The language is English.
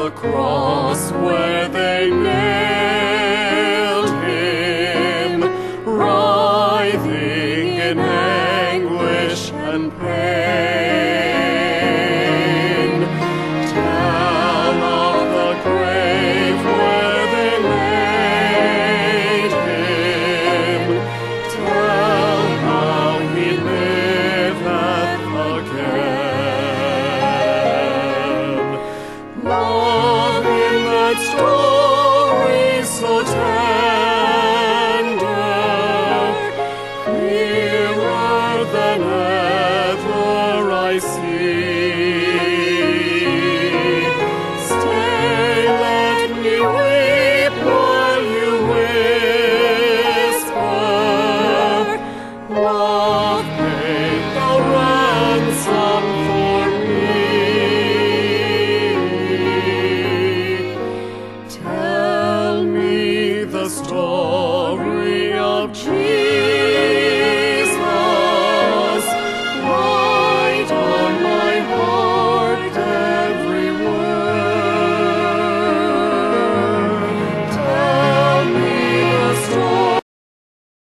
the cross where they nailed him, writhing in anguish and pain. Tell of the grave where they laid him. Tell how he liveth again. Love in that story so tender, clearer than ever I see. Stay, let me weep while you whisper, love paid the ransom for me. Tell me the story of Jesus.